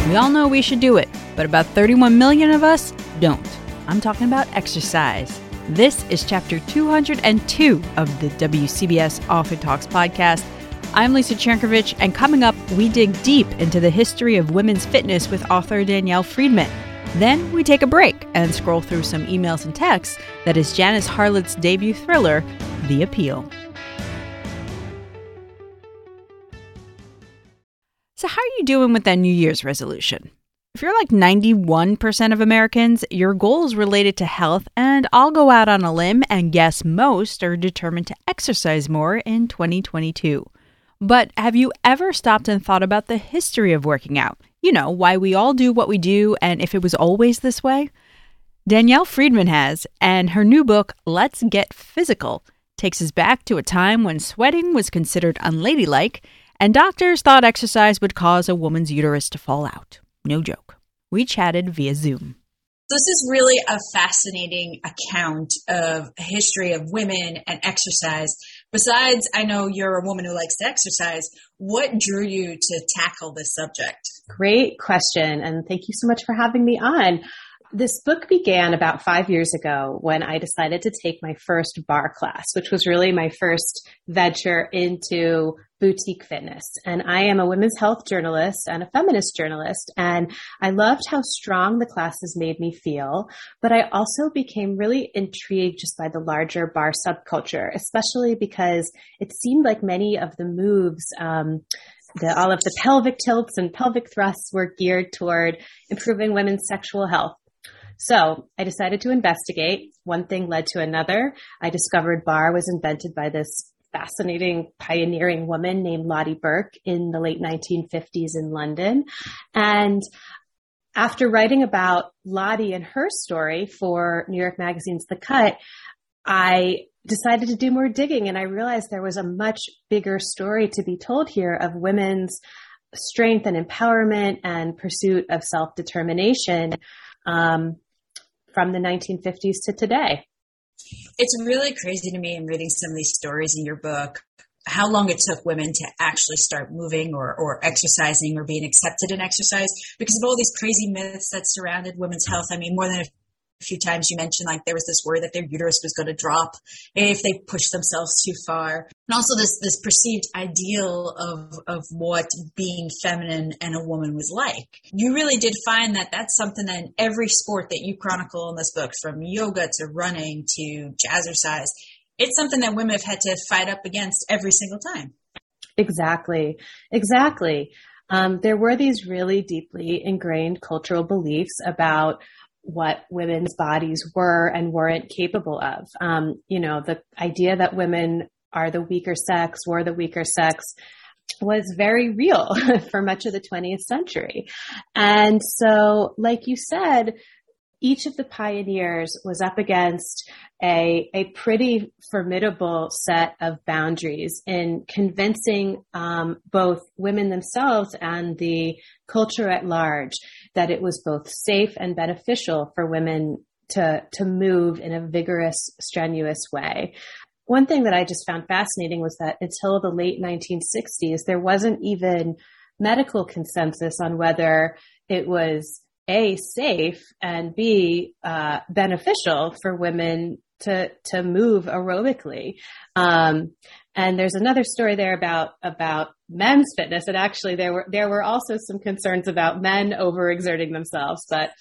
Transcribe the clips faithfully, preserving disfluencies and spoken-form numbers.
We all know we should do it, but about thirty-one million of us don't. I'm talking about exercise. This is chapter two hundred two of the W C B S Author Talks podcast. I'm Lisa Chankovich, and coming up, we dig deep into the history of women's fitness with author Danielle Friedman. Then we take a break and scroll through some emails and texts that is Janice Harlett's debut thriller, The Appeal. So how are you doing with that New Year's resolution? If you're like ninety-one percent of Americans, your goal is related to health, and I'll go out on a limb and guess most are determined to exercise more in twenty twenty-two. But have you ever stopped and thought about the history of working out? You know, why we all do what we do and if it was always this way? Danielle Friedman has, and her new book, Let's Get Physical, takes us back to a time when sweating was considered unladylike and doctors thought exercise would cause a woman's uterus to fall out. No joke. We chatted via Zoom. This is really a fascinating account of a history of women and exercise. Besides, I know you're a woman who likes to exercise. What drew you to tackle this subject? Great question, and thank you so much for having me on. This book began about five years ago when I decided to take my first barre class, which was really my first venture into boutique fitness. And I am a women's health journalist and a feminist journalist, and I loved how strong the classes made me feel. But I also became really intrigued just by the larger barre subculture, especially because it seemed like many of the moves, um, the, all of the pelvic tilts and pelvic thrusts were geared toward improving women's sexual health. So I decided to investigate. One thing led to another. I discovered barre was invented by this fascinating pioneering woman named Lotte Berk in the late nineteen fifties in London. And after writing about Lotte and her story for New York Magazine's The Cut, I decided to do more digging, and I realized there was a much bigger story to be told here of women's strength and empowerment and pursuit of self-determination um, from the nineteen fifties to today. It's really crazy to me in reading some of these stories in your book, how long it took women to actually start moving or, or exercising or being accepted in exercise because of all these crazy myths that surrounded women's health. I mean, more than a few times you mentioned, like, there was this worry that their uterus was going to drop if they pushed themselves too far. And also this, this perceived ideal of, of what being feminine and a woman was like. You really did find that that's something that in every sport that you chronicle in this book, from yoga to running to jazzercise, it's something that women have had to fight up against every single time. Exactly. Exactly. Um, there were these really deeply ingrained cultural beliefs about what women's bodies were and weren't capable of. Um, you know, the idea that women are the weaker sex, were the weaker sex, was very real for much of the twentieth century. And so, like you said, each of the pioneers was up against a, a pretty formidable set of boundaries in convincing um, both women themselves and the culture at large that it was both safe and beneficial for women to, to move in a vigorous, strenuous way. One thing that I just found fascinating was that until the late nineteen sixties, there wasn't even medical consensus on whether it was A, safe, and B, uh, beneficial for women to to move aerobically. Um, and there's another story there about about men's fitness, and actually there were there were also some concerns about men overexerting themselves, but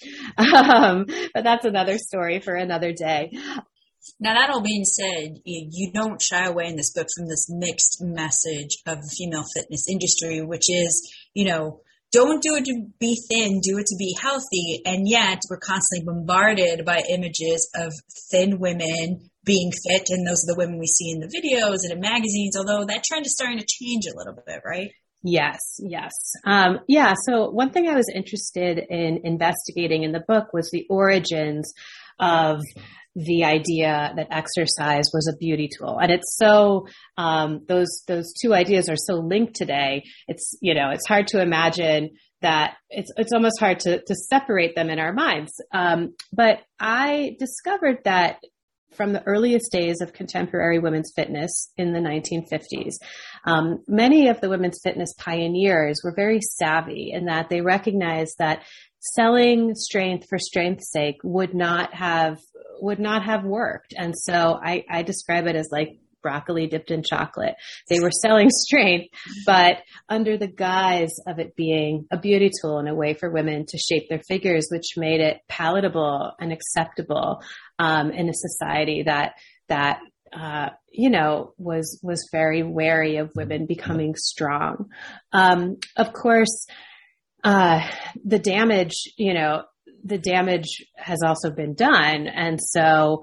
um, but that's another story for another day. Now, that all being said, you don't shy away in this book from this mixed message of the female fitness industry, which is, you know, don't do it to be thin, do it to be healthy. And yet we're constantly bombarded by images of thin women being fit. And those are the women we see in the videos and in magazines, although that trend is starting to change a little bit, right? Yes, yes. Um, yeah, so one thing I was interested in investigating in the book was the origins of the idea that exercise was a beauty tool. And it's so, um, those, those two ideas are so linked today. It's, you know, it's hard to imagine that it's, it's almost hard to, to separate them in our minds. Um, but I discovered that from the earliest days of contemporary women's fitness in the nineteen fifties. Um, many of the women's fitness pioneers were very savvy in that they recognized that selling strength for strength's sake would not have would not have worked. And so I, I describe it as like broccoli dipped in chocolate. They were selling strength, but under the guise of it being a beauty tool and a way for women to shape their figures, which made it palatable and acceptable um, in a society that that uh, you know was was very wary of women becoming strong. Um, of course, uh, the damage, you know, the damage has also been done, and so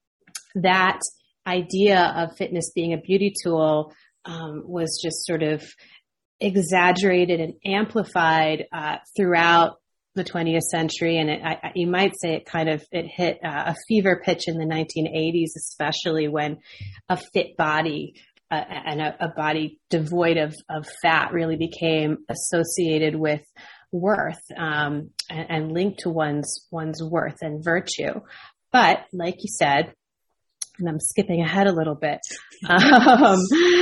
that idea of fitness being a beauty tool um, was just sort of exaggerated and amplified uh, throughout the twentieth century. And it, I, you might say it kind of, it hit uh, a fever pitch in the nineteen eighties, especially when a fit body uh, and a, a body devoid of, of fat really became associated with worth um, and, and linked to one's, one's worth and virtue. But like you said, and I'm skipping ahead a little bit, um,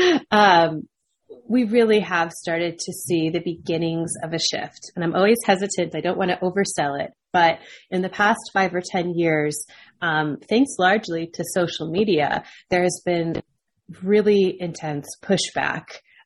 um, we really have started to see the beginnings of a shift. And I'm always hesitant. I don't want to oversell it. But in the past five or ten years, um, thanks largely to social media, there has been really intense pushback,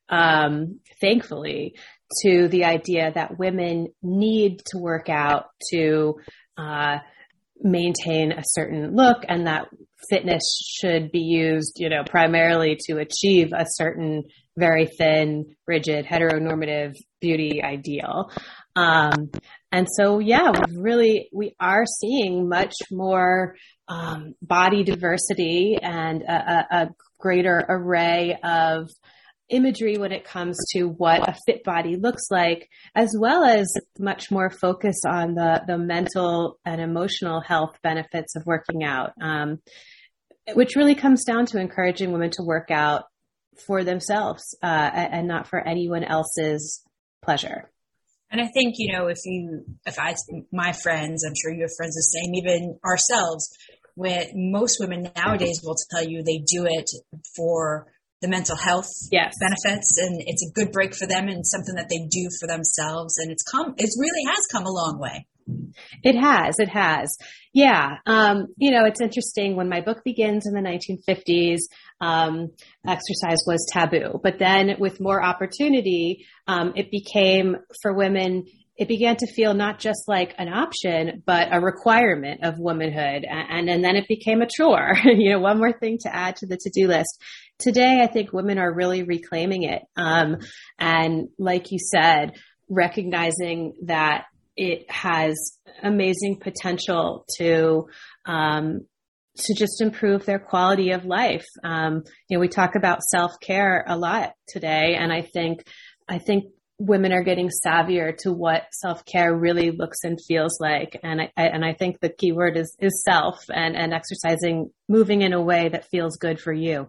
um, thankfully, to the idea that women need to work out to uh, maintain a certain look, and that fitness should be used, you know, primarily to achieve a certain very thin, rigid, heteronormative beauty ideal. Um, and so, yeah, we really, we are seeing much more um, body diversity and a, a, a greater array of imagery when it comes to what a fit body looks like, as well as much more focus on the, the mental and emotional health benefits of working out, um, which really comes down to encouraging women to work out for themselves uh, and not for anyone else's pleasure. And I think, you know, if you, if I, my friends, I'm sure you have friends the same, even ourselves, when most women nowadays will tell you they do it for the mental health yes. benefits, and it's a good break for them and something that they do for themselves. And it's come, it really has come a long way. It has, it has. Yeah. Um, you know, it's interesting, when my book begins in the nineteen fifties, um, exercise was taboo, but then with more opportunity, um, it became for women, it began to feel not just like an option, but a requirement of womanhood. And, and then it became a chore, you know, one more thing to add to the to-do list. Today, I think women are really reclaiming it. Um, and like you said, recognizing that it has amazing potential to, um, to just improve their quality of life. Um, you know, we talk about self-care a lot today, and I think, I think women are getting savvier to what self-care really looks and feels like. And I, I and I think the key word is, is self, and, and exercising, moving in a way that feels good for you.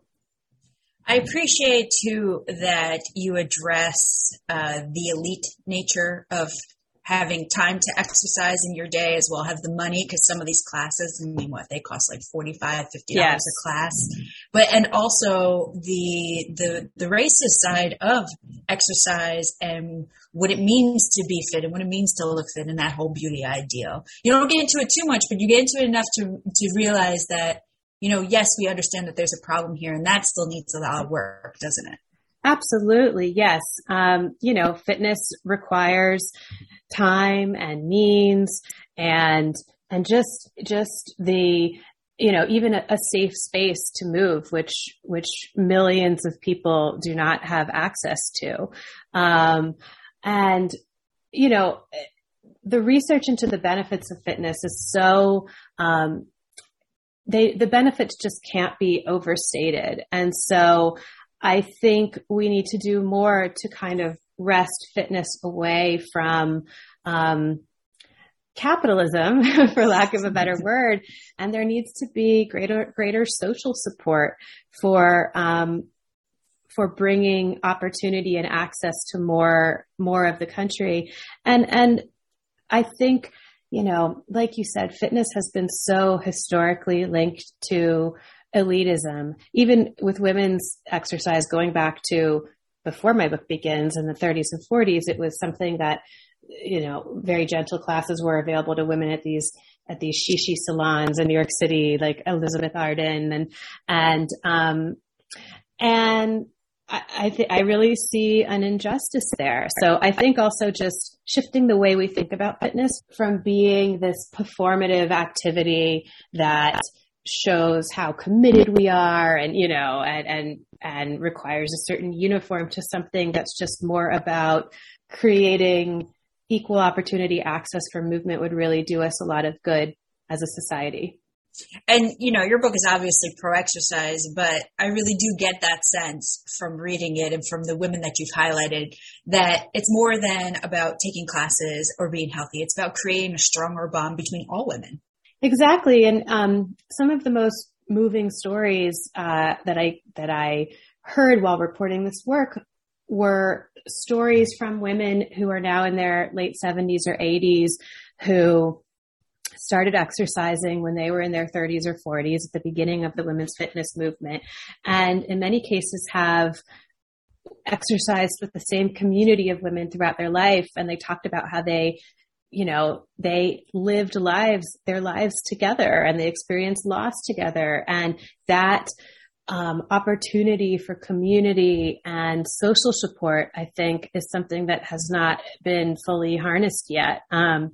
I appreciate too that you address uh, the elite nature of having time to exercise in your day, as well have the money, because some of these classes, I mean, what they cost, like forty-five dollars, fifty dollars yes. a class. But, and also the, the, the racist side of exercise and what it means to be fit and what it means to look fit and that whole beauty ideal. You don't get into it too much, but you get into it enough to, to realize that, you know, yes, we understand that there's a problem here, and that still needs a lot of work, doesn't it? Absolutely. Yes. Um, you know, fitness requires time and means and, and just, just the, you know, even a, a safe space to move, which, which millions of people do not have access to. Um, and, you know, the research into the benefits of fitness is so, um, they, the benefits just can't be overstated. And so I think we need to do more to kind of wrest fitness away from um, capitalism, for lack of a better word. And there needs to be greater greater social support for um, for bringing opportunity and access to more more of the country. And and I think, you know, like you said, fitness has been so historically linked to elitism, even with women's exercise going back to before my book begins in the thirties and forties. It was something that, you know, very gentle classes were available to women at these at these shishi salons in New York City, like Elizabeth Arden, and and um, and I I, th- I really see an injustice there. So I think also just shifting the way we think about fitness from being this performative activity that shows how committed we are and, you know, and, and, and requires a certain uniform to something that's just more about creating equal opportunity access for movement would really do us a lot of good as a society. And, you know, your book is obviously pro-exercise, but I really do get that sense from reading it and from the women that you've highlighted that it's more than about taking classes or being healthy. It's about creating a stronger bond between all women. Exactly. And um, some of the most moving stories uh, that I that I heard while reporting this work were stories from women who are now in their late seventies or eighties who started exercising when they were in their thirties or forties at the beginning of the women's fitness movement, and in many cases have exercised with the same community of women throughout their life. And they talked about how they you know, they lived lives, their lives together, and they experienced loss together. And that um, opportunity for community and social support, I think, is something that has not been fully harnessed yet. Um,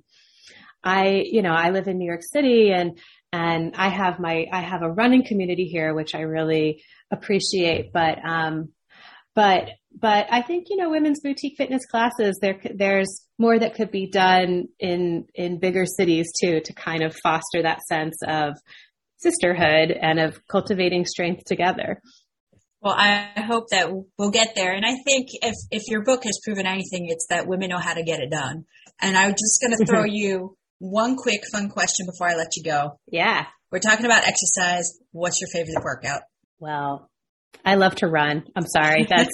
I, you know, I live in New York City, and and I have my, I have a running community here, which I really appreciate. But um, But, but I think, you know, women's boutique fitness classes, there, there's more that could be done in, in bigger cities too, to kind of foster that sense of sisterhood and of cultivating strength together. Well, I hope that we'll get there. And I think if, if your book has proven anything, it's that women know how to get it done. And I'm just going to throw you one quick fun question before I let you go. Yeah. We're talking about exercise. What's your favorite workout? Well, I love to run. I'm sorry. That's,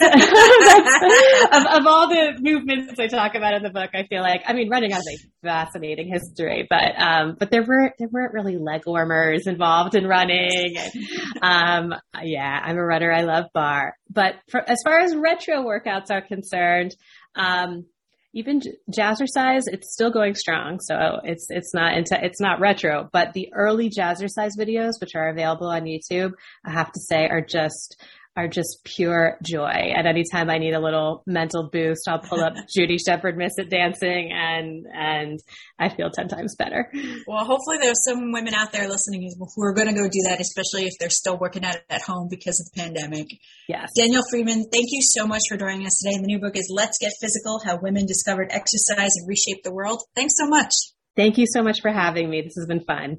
that's of, of all the movements I talk about in the book, I feel like, I mean, running has a fascinating history, but, um, but there were, there weren't really leg warmers involved in running. Um, yeah, I'm a runner. I love bar, but for, as far as retro workouts are concerned, um, even jazzercise, it's still going strong. So it's, it's not into, it's not retro, but the early jazzercise videos, which are available on YouTube, I have to say are just, are just pure joy. And anytime I need a little mental boost, I'll pull up Judy Shepherd Miss It Dancing, and, and I feel ten times better. Well, hopefully there's some women out there listening who are going to go do that, especially if they're still working at it at home because of the pandemic. Yes. Danielle Freeman, thank you so much for joining us today. The new book is Let's Get Physical: How Women Discovered Exercise and Reshaped the World. Thanks so much. Thank you so much for having me. This has been fun.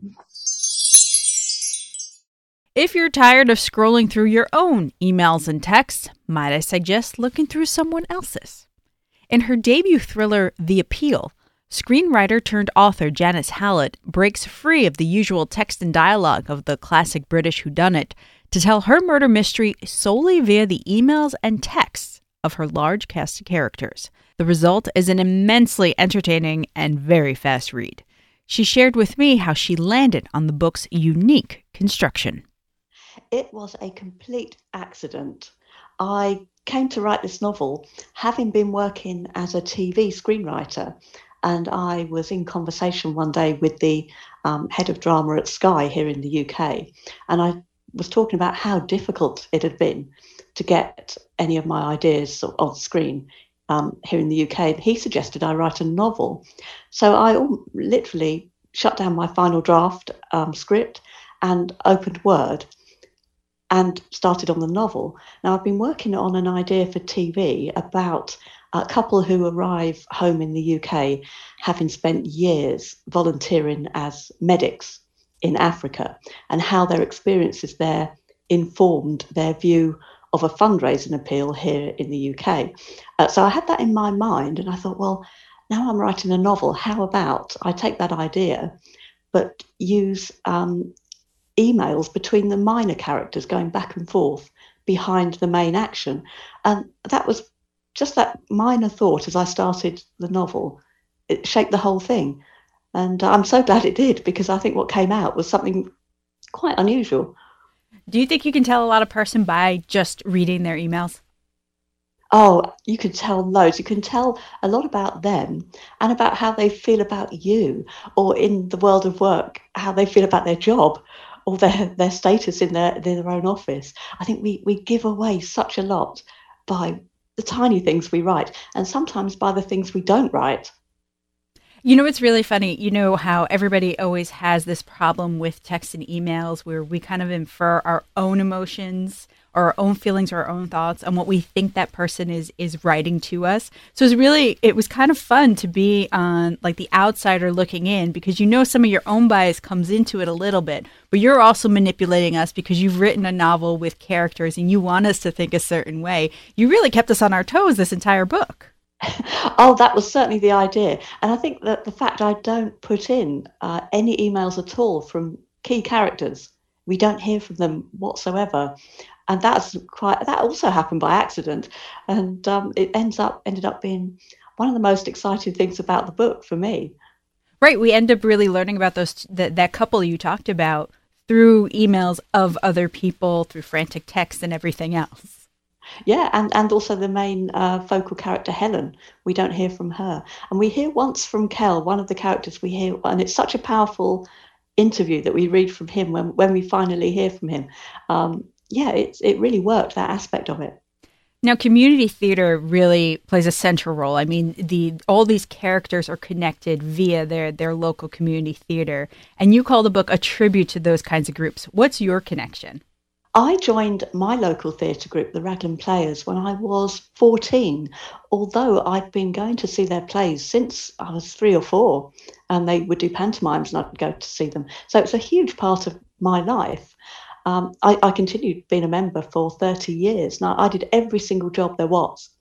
If you're tired of scrolling through your own emails and texts, might I suggest looking through someone else's? In her debut thriller, The Appeal, screenwriter turned author Janice Hallett breaks free of the usual text and dialogue of the classic British whodunit to tell her murder mystery solely via the emails and texts of her large cast of characters. The result is an immensely entertaining and very fast read. She shared with me how she landed on the book's unique construction. It was a complete accident. I came to write this novel having been working as a T V screenwriter, and I was in conversation one day with the um, head of drama at Sky here in the U K, and I was talking about how difficult it had been to get any of my ideas on screen um, here in the U K. And he suggested I write a novel. So I literally shut down my final draft um, script and opened Word and started on the novel. Now, I've been working on an idea for T V about a couple who arrive home in the U K having spent years volunteering as medics in Africa, and how their experiences there informed their view of a fundraising appeal here in the U K. Uh, so I had that in my mind, and I thought, well, now I'm writing a novel, how about I take that idea but use um, emails between the minor characters going back and forth behind the main action. And that was just that minor thought as I started the novel. It shaped the whole thing. And I'm so glad it did, because I think what came out was something quite unusual. Do you think you can tell a lot a person by just reading their emails? Oh, you can tell loads. You can tell a lot about them and about how they feel about you, or in the world of work, how they feel about their job or their, their status in their, their own office. I think we, we give away such a lot by the tiny things we write, and sometimes by the things we don't write. You know, it's really funny. You know how everybody always has this problem with text and emails where we kind of infer our own emotions or our own feelings or our own thoughts on what we think that person is is writing to us. So it's really, it was kind of fun to be on like the outsider looking in, because you know some of your own bias comes into it a little bit, but you're also manipulating us because you've written a novel with characters and you want us to think a certain way. You really kept us on our toes this entire book. Oh, that was certainly the idea. And I think that the fact I don't put in uh, any emails at all from key characters, we don't hear from them whatsoever. And that's quite, that also happened by accident. And um, it ends up, ended up being one of the most exciting things about the book for me. Right. We end up really learning about those, that, that couple you talked about through emails of other people, through frantic text and everything else. Yeah, and, and also the main uh, focal character, Helen. We don't hear from her. And we hear once from Kel, one of the characters we hear, and it's such a powerful interview that we read from him when, when we finally hear from him. Um, yeah, it, it really worked, that aspect of it. Now, community theater really plays a central role. I mean, the all these characters are connected via their, their local community theater. And you call the book a tribute to those kinds of groups. What's your connection? I joined my local theatre group, the Raglan Players, when I was fourteen, although I'd been going to see their plays since I was three or four, and they would do pantomimes and I'd go to see them. So it's a huge part of my life. Um, I, I continued being a member for thirty years. Now, I did every single job there was,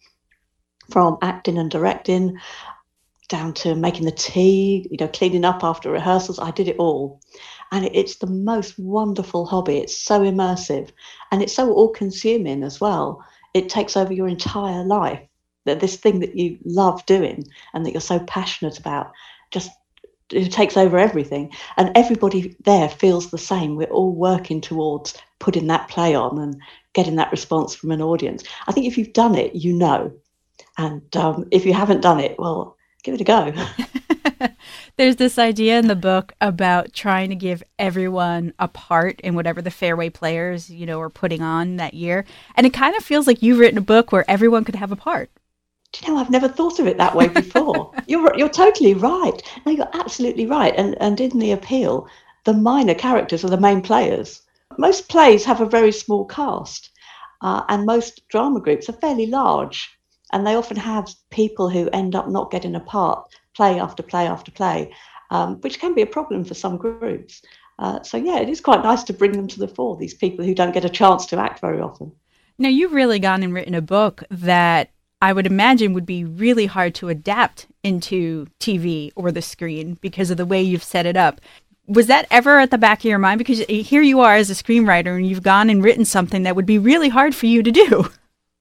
from acting and directing down to making the tea, you know, cleaning up after rehearsals. I did it all. And it's the most wonderful hobby. It's so immersive and it's so all-consuming as well. It takes over your entire life. That this thing that you love doing and that you're so passionate about just it takes over everything. And everybody there feels the same. We're all working towards putting that play on and getting that response from an audience. I think if you've done it, you know. And um, if you haven't done it, well, give it a go. There's this idea in the book about trying to give everyone a part in whatever the Fairway Players, you know, are putting on that year. And it kind of feels like you've written a book where everyone could have a part. Do you know, I've never thought of it that way before. you're you're totally right. No, you're absolutely right. And and in the appeal, the minor characters are the main players. Most plays have a very small cast, uh, and most drama groups are fairly large. And they often have people who end up not getting a part, play after play after play, um, which can be a problem for some groups. Uh, so, yeah, it is quite nice to bring them to the fore, these people who don't get a chance to act very often. Now, you've really gone and written a book that I would imagine would be really hard to adapt into T V or the screen because of the way you've set it up. Was that ever at the back of your mind? Because here you are as a screenwriter and you've gone and written something that would be really hard for you to do.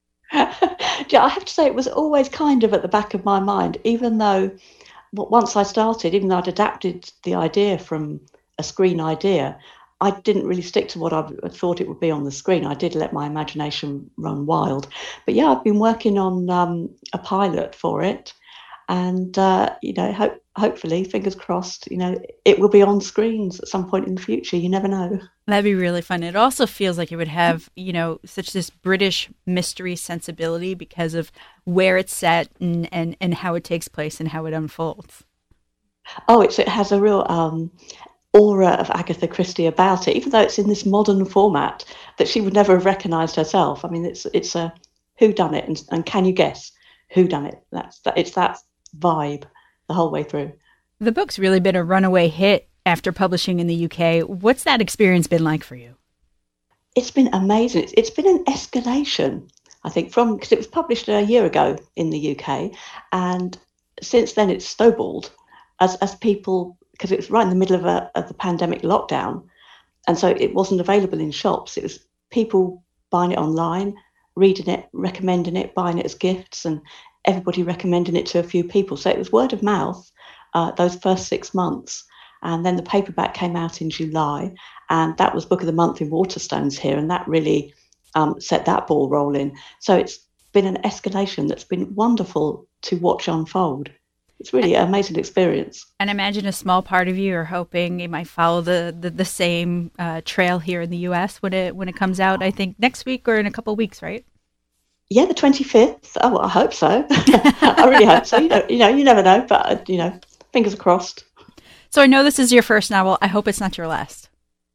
Yeah, I have to say it was always kind of at the back of my mind, even though once I started, even though I'd adapted the idea from a screen idea, I didn't really stick to what I thought it would be on the screen. I did let my imagination run wild. But yeah, I've been working on um, a pilot for it. And, uh, you know, ho- hopefully, fingers crossed, you know, it will be on screens at some point in the future. You never know. That'd be really fun. It also feels like it would have, you know, such this British mystery sensibility because of where it's set and, and, and how it takes place and how it unfolds. Oh, it's, it has a real um, aura of Agatha Christie about it, even though it's in this modern format that she would never have recognised herself. I mean, it's it's a whodunit, and, and can you guess who done it? That's that. It's that vibe the whole way through. The book's really been a runaway hit after publishing in the U K. What's that experience been like for you? It's been amazing. It's, it's been an escalation, I think, from because it was published a year ago in the U K, and since then it's snowballed as as people, because it was right in the middle of a of the pandemic lockdown, and so it wasn't available in shops. It was people buying it online, reading it, recommending it, buying it as gifts, and everybody recommending it to a few people. So it was word of mouth, uh, those first six months. And then the paperback came out in July, and that was Book of the Month in Waterstones here, and that really um, set that ball rolling. So it's been an escalation that's been wonderful to watch unfold. It's really an amazing experience. And imagine a small part of you are hoping it might follow the the, the same uh, trail here in the U S when it when it comes out, I think, next week or in a couple of weeks, right? Yeah, the twenty-fifth. Oh, well, I hope so. I really hope so. You know, you know, you never know, but, uh, you know, fingers crossed. So I know this is your first novel. I hope it's not your last.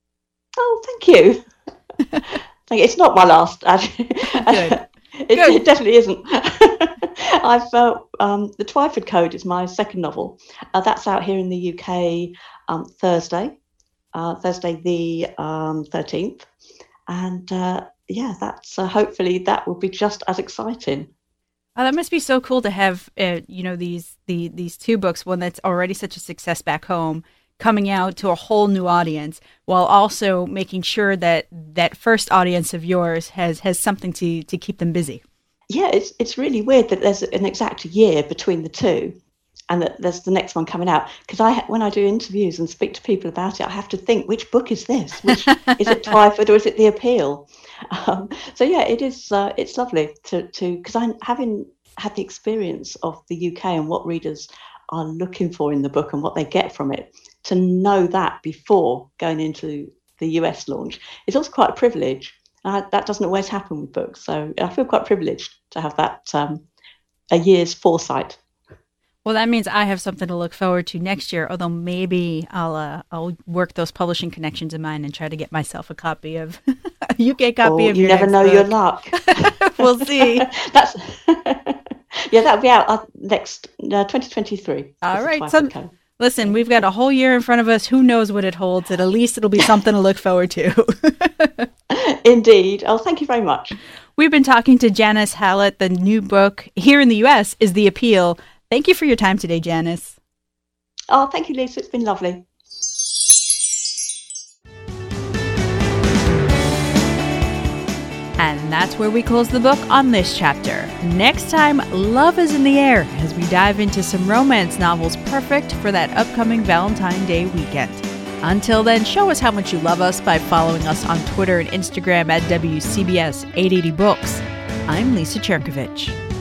Oh, thank you. Thank you. It's not my last, actually. Good. it, Good. it definitely isn't. I've uh, um, The Twyford Code is my second novel. Uh, that's out here in the U K um, Thursday, uh, Thursday the um, thirteenth. And uh, yeah, that's uh, hopefully that will be just as exciting. Oh, that must be so cool to have, uh, you know, these the these two books, one that's already such a success back home, coming out to a whole new audience, while also making sure that that first audience of yours has has something to to keep them busy. Yeah, it's it's really weird that there's an exact year between the two, and that there's the next one coming out. Because I, when I do interviews and speak to people about it, I have to think, which book is this? Which is it, Twyford, or is it The Appeal? Um, so yeah, it is. Uh, it's lovely to to because I'm having had the experience of the U K and what readers are looking for in the book and what they get from it. To know that before going into the U S launch is also quite a privilege. Uh, that doesn't always happen with books, so I feel quite privileged to have that um, a year's foresight. Well, that means I have something to look forward to next year. Although maybe I'll uh, I'll work those publishing connections of mine and try to get myself a copy of a U K copy oh, of you your never next know book. your luck. We'll see. That's yeah, that'll be out uh, next uh, twenty twenty-three. All right, so listen, we've got a whole year in front of us. Who knows what it holds? At least it'll be something to look forward to. Indeed. Oh, thank you very much. We've been talking to Janice Hallett. The new book here in the U S is The Appeal. Thank you for your time today, Janice. Oh, thank you, Lisa. It's been lovely. And that's where we close the book on this chapter. Next time, love is in the air as we dive into some romance novels perfect for that upcoming Valentine's Day weekend. Until then, show us how much you love us by following us on Twitter and Instagram at W C B S eight eighty Books. I'm Lisa Cherkovich.